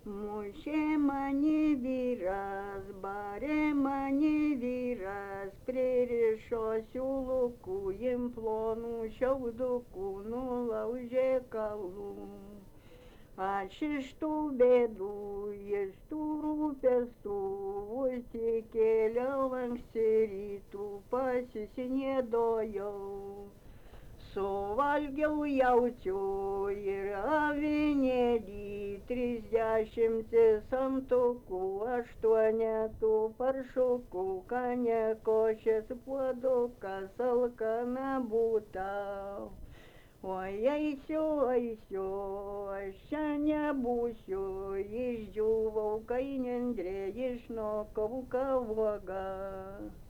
Mušė mane vyras, barė mane vyras, pririšo siūlukų, jim plonų šiaudukų, nulaužė kaulų. Aš iš tų bėdų, iš tų rūpestų, užsikėliau anksti rytų, pasisinėdojau. Suvalgiau jaučių ir avinėlį, 30 centukų, 8 paršukų, kane košės puodukas, alkana būta. Oi, eisiu, aš čia nebūsiu, išdžiūvau, kai nendrė išnokau kavogą.